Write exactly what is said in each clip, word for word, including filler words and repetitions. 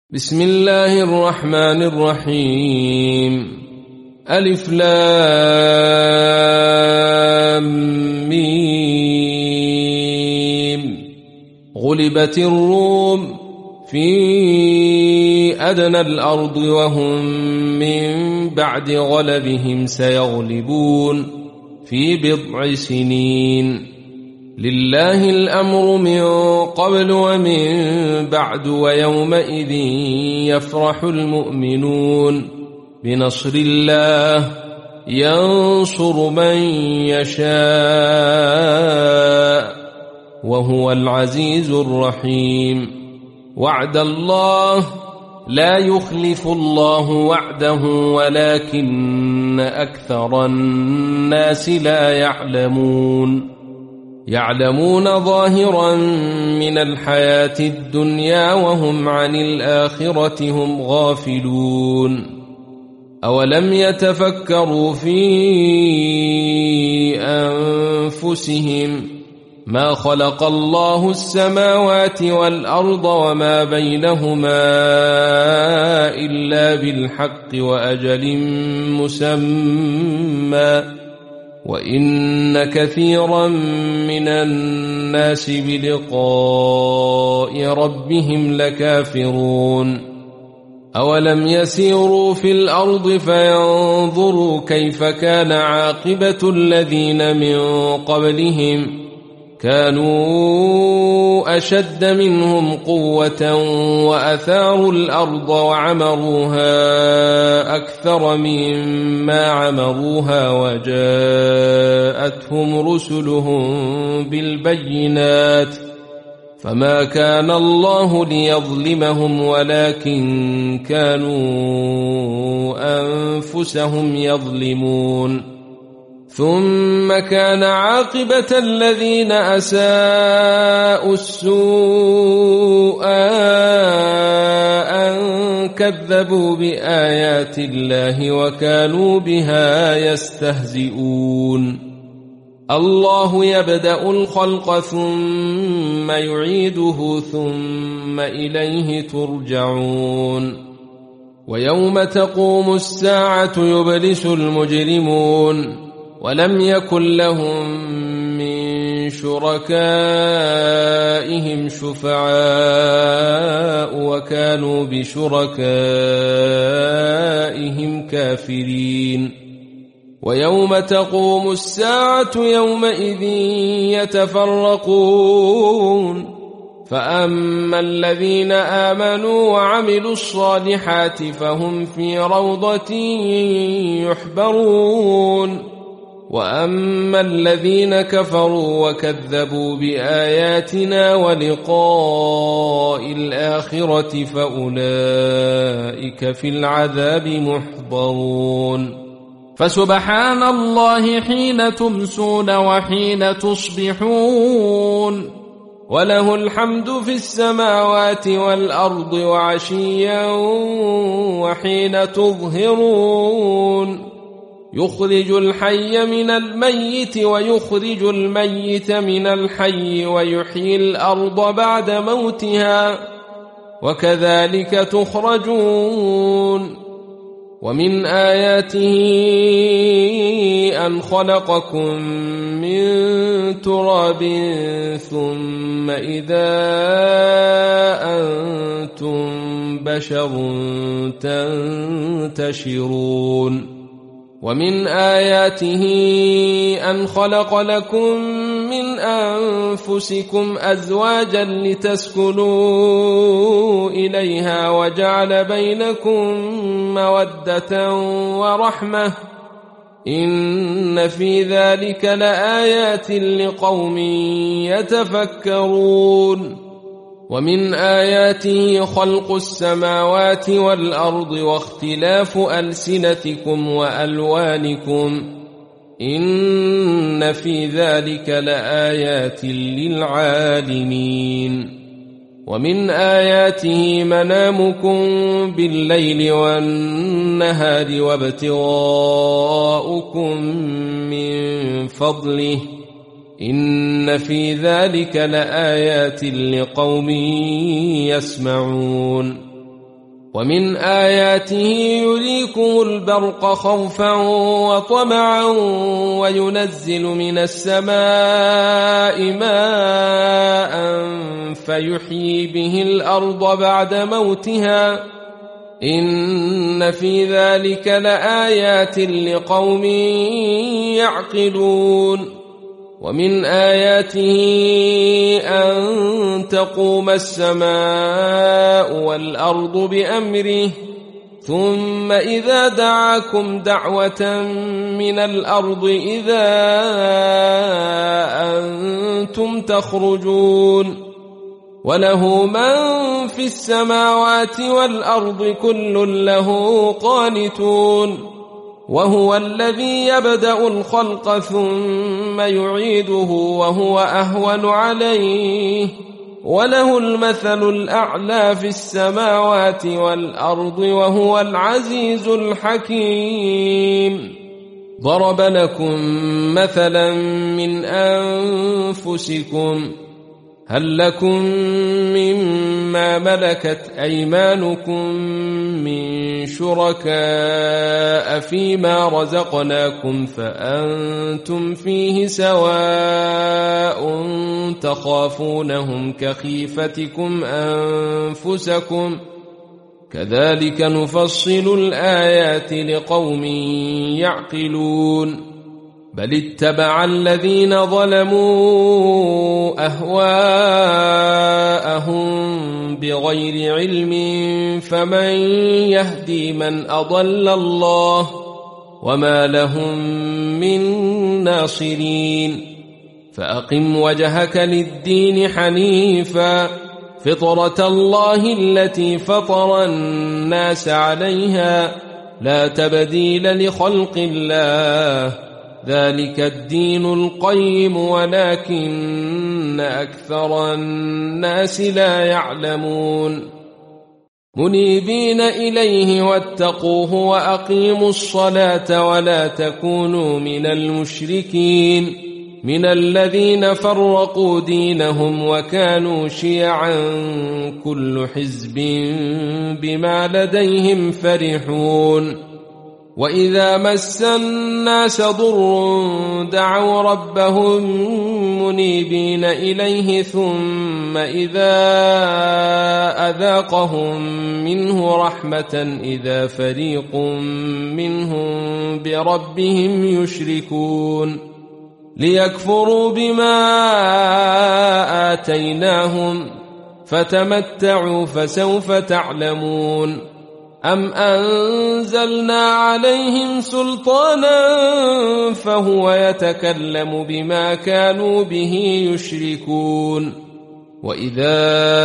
بسم الله الرحمن الرحيم ألف لام ميم غلبت الروم في أدنى الأرض وهم من بعد غلبهم سيغلبون في بضع سنين لله الأمر من قبل ومن بعد ويومئذ يفرح المؤمنون بنصر الله ينصر من يشاء وهو العزيز الرحيم وعد الله لا يخلف الله وعده ولكن أكثر الناس لا يعلمون يعلمون ظاهرا من الحياة الدنيا وهم عن الآخرة هم غافلون أولم يتفكروا في أنفسهم ما خلق الله السماوات والأرض وما بينهما إلا بالحق وأجل مسمى وإن كثيرا من الناس بلقاء ربهم لكافرون أولم يسيروا في الأرض فينظروا كيف كان عاقبة الذين من قبلهم كانوا أشد منهم قوة وأثاروا الأرض وعمروها أكثر مما عمروها وجاءتهم رسلهم بالبينات فما كان الله ليظلمهم ولكن كانوا أنفسهم يظلمون ثم كان عاقبة الذين أساءوا السوء أن كذبوا بآيات الله وكانوا بها يستهزئون الله يبدأ الخلق ثم يعيده ثم إليه ترجعون ويوم تقوم الساعة يبلس المجرمون ولم يكن لهم من شركائهم شفعاء وكانوا بشركائهم كافرين ويوم تقوم الساعة يومئذ يتفرقون فأما الذين آمنوا وعملوا الصالحات فهم في روضة يحبرون وأما الذين كفروا وكذبوا بآياتنا ولقاء الآخرة فأولئك في العذاب محضرون فسبحان الله حين تمسون وحين تصبحون وله الحمد في السماوات والأرض وعشيا وحين تظهرون يخرج الحي من الميت ويخرج الميت من الحي ويحيي الأرض بعد موتها وكذلك تخرجون ومن آياته أن خلقكم من تراب ثم إذا أنتم بشر تنتشرون ومن آياته أن خلق لكم من أنفسكم أزواجا لتسكنوا إليها وجعل بينكم مودة ورحمة إن في ذلك لآيات لقوم يتفكرون ومن آياته خلق السماوات والأرض واختلاف ألسنتكم وألوانكم إن في ذلك لآيات للعالمين ومن آياته منامكم بالليل والنهار وابتغاؤكم من فضله إن في ذلك لآيات لقوم يسمعون ومن آياته يريكم البرق خوفا وطمعا وينزل من السماء ماء فيحيي به الأرض بعد موتها إن في ذلك لآيات لقوم يعقلون ومن آياته أن تقوم السماء والأرض بأمره ثم إذا دعاكم دعوة من الأرض إذا أنتم تخرجون وله من في السماوات والأرض كل له قانتون وهو الذي يبدأ الخلق ثم يعيده وهو أهون عليه وله المثل الأعلى في السماوات والأرض وهو العزيز الحكيم ضرب لكم مثلا من أنفسكم هل لكم مما ملكت أيمانكم من شركاء فيما رزقناكم فأنتم فيه سواء تخافونهم كخيفتكم أنفسكم كذلك نفصل الآيات لقوم يعقلون بل اتبع الذين ظلموا أهواءهم بغير علم فمن يهدي من أضل الله وما لهم من ناصرين فأقم وجهك للدين حنيفا فطرة الله التي فطر الناس عليها لا تبديل لخلق الله ذلك الدين القيم ولكن أكثر الناس لا يعلمون منيبين إليه واتقوه وأقيموا الصلاة ولا تكونوا من المشركين من الذين فرقوا دينهم وكانوا شيعا كل حزب بما لديهم فرحون وإذا مس الناس ضر دعوا ربهم منيبين إليه ثم إذا أذاقهم منه رحمة إذا فريق منهم بربهم يشركون ليكفروا بما آتيناهم فتمتعوا فسوف تعلمون أم أنزلنا عليهم سلطانا فهو يتكلم بما كانوا به يشركون وإذا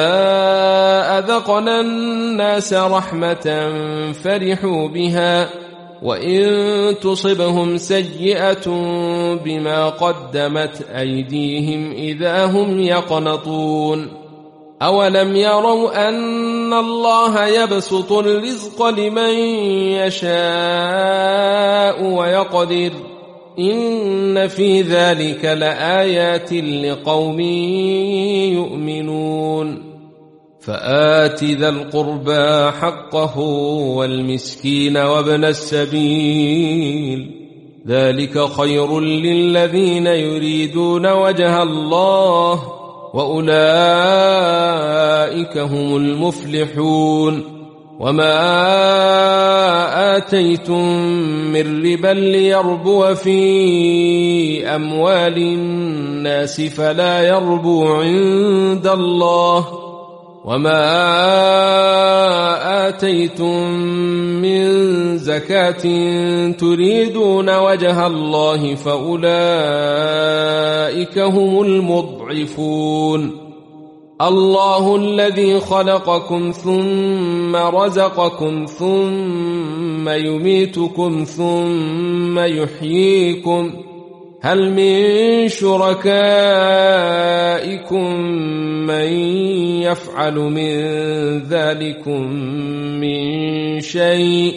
أذقنا الناس رحمة فرحوا بها وإن تصبهم سيئة بما قدمت أيديهم إذا هم يقنطون أولم يروا أن الله يبسط الرزق لمن يشاء ويقدر إن في ذلك لآيات لقوم يؤمنون فآت ذا القربى حقه والمسكين وابن السبيل ذلك خير للذين يريدون وجه الله وأولئك هم المفلحون وما آتيتم من ربا ليربو في أموال الناس فلا يربو عند الله وما آتيتم من زكاة تريدون وجه الله فأولئك هم المضعفون الله الذي خلقكم ثم رزقكم ثم يميتكم ثم يحييكم هل من شركائكم من يفعل من ذلكم من شيء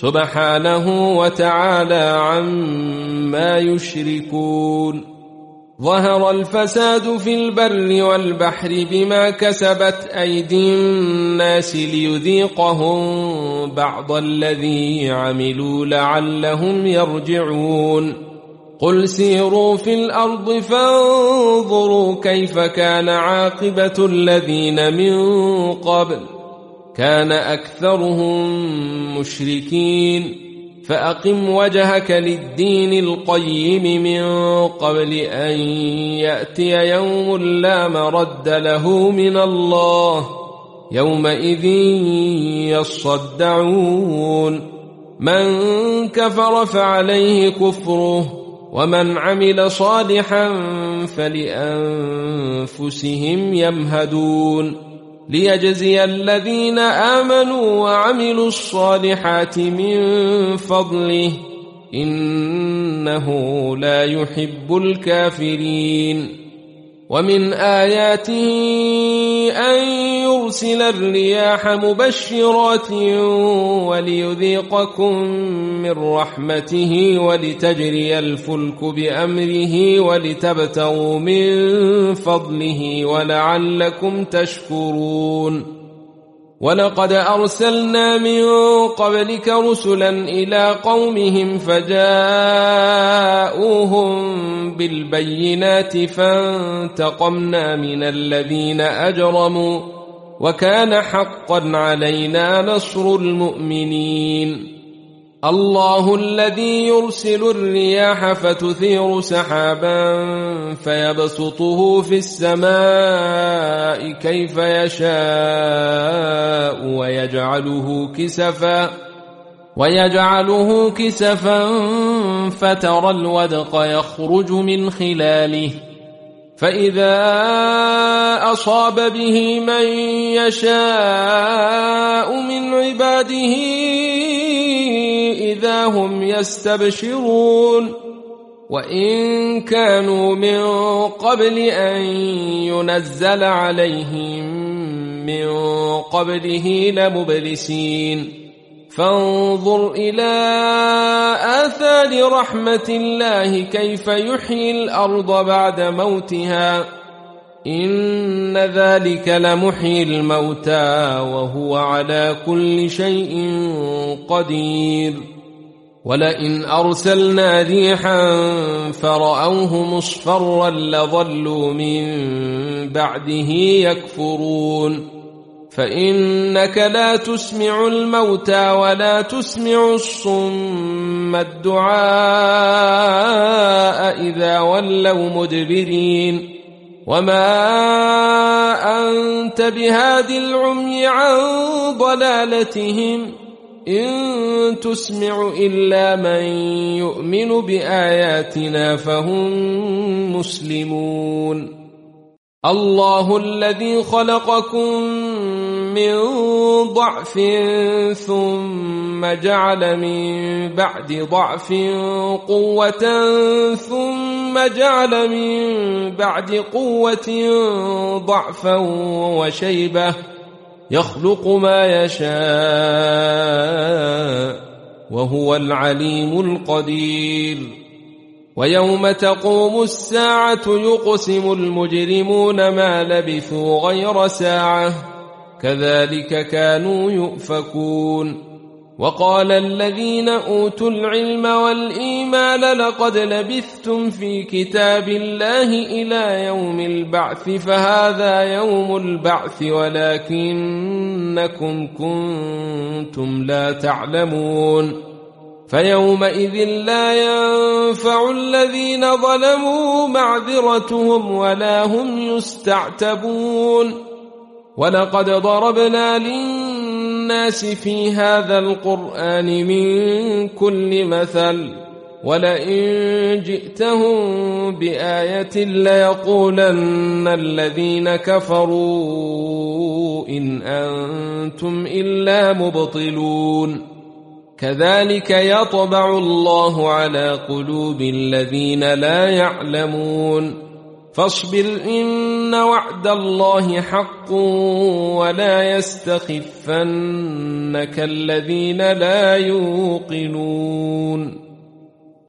سبحانه وتعالى عما يشركون ظهر الفساد في البر والبحر بما كسبت أيدي الناس ليذيقهم بعض الذي عملوا لعلهم يرجعون قل سيروا في الأرض فانظروا كيف كان عاقبة الذين من قبل كان أكثرهم مشركين فأقم وجهك للدين القيم من قبل أن يأتي يوم لا مرد له من الله يومئذ يصدعون من كفر فعليه كفره ومن عمل صالحا فلأنفسهم يمهدون ليجزي الذين آمنوا وعملوا الصالحات من فضله إنه لا يحب الكافرين ومن آياته أن يرسل الرياح مبشرات وليذيقكم من رحمته ولتجري الفلك بأمره ولتبتغوا من فضله ولعلكم تشكرون ولقد أرسلنا من قبلك رسلا إلى قومهم فجاءوهم بالبينات فانتقمنا من الذين أجرموا وكان حقا علينا نصر المؤمنين الله الذي يرسل الرياح فتثير سحابا فيبسطه في السماء كيف يشاء ويجعله كسفا ويجعله كسفا فترى الودق يخرج من خلاله فإذا أصاب به من يشاء من عباده إذا هم يستبشرون وإن كانوا من قبل أن ينزل عليهم من قبله لمبلسين فانظر إلى آثار رحمة الله كيف يحيي الأرض بعد موتها إن ذلك لمحيي الموتى وهو على كل شيء قدير ولئن أرسلنا ريحا فرأوه مصفرا لظلوا من بعده يكفرون فإنك لا تسمع الموتى ولا تسمع الصم الدعاء إذا ولوا مدبرين وما أنت بهاد العمي عن ضلالتهم إن تسمع إلا من يؤمن بآياتنا فهم مسلمون الله الذي خلقكم من ضعف ثم جعل من بعد ضعف قوة ثم جعل من بعد قوة ضعفا وشيبة يخلق ما يشاء وهو العليم القدير ويوم تقوم الساعة يقسم المجرمون ما لبثوا غير ساعة كذلك كانوا يؤفكون وقال الذين أوتوا العلم والإيمان لقد لبثتم في كتاب الله إلى يوم البعث فهذا يوم البعث ولكنكم كنتم لا تعلمون فيومئذ لا ينفع الذين ظلموا معذرتهم ولا هم يستعتبون ولقد ضربنا للناس في هذا القرآن من كل مثل ولئن جئتهم بآية ليقولن الذين كفروا إن أنتم إلا مبطلون كذلك يطبع الله على قلوب الذين لا يعلمون فاصبر إن وعد الله حق ولا يستخفنك الذين لا يوقنون